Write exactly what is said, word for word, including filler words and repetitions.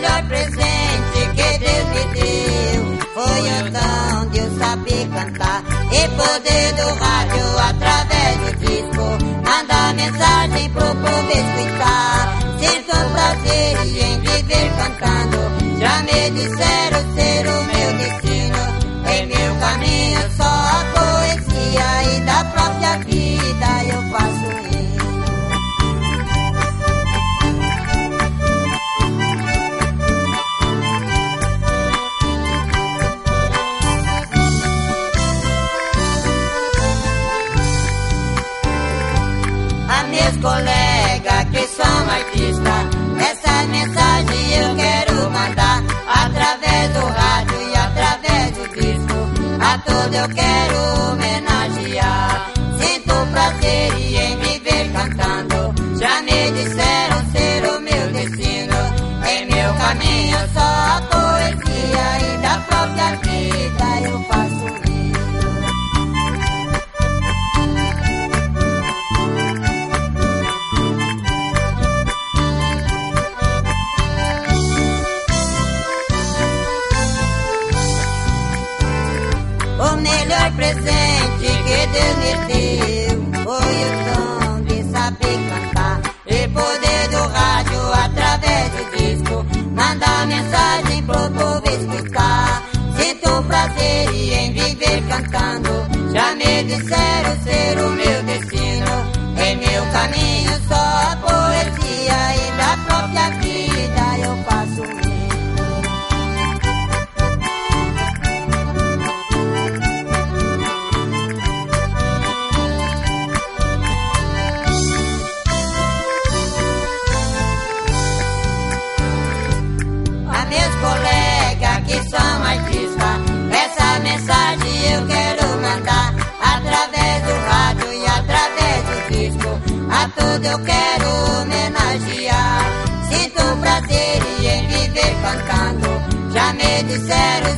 melhor presente que Deus me deu foi o dom de eu saber cantar e poder do rádio através do disco mandar mensagem pro povo escutar. Sinto um prazer em viver cantando. Já me disseram ser o meu destino. Em meu caminho só a poesia e da própria vida eu faço hino. A meus colegas que são artistas, essa mensagem eu quero mandar através do rádio e através do disco. A todos eu quero homenagear. Sinto prazer em viver cantando. Já me disseram ser o meu destino. Em meu caminho só a poesia e da própria vida eu faço hino. O melhor presente que Deus me deu foi o dom de saber cantar e poder do rádio através do disco mandar mensagem pro povo escutar. Sinto prazer em viver cantando. Já me disseram ser o meu destino. Em meu caminho só a poesia e da própria vida eu faço hino. Meus colegas que são artistas, essa mensagem eu quero mandar através do rádio e através do disco. A todos eu quero homenagear. Sinto prazer em viver cantando. Já me disseram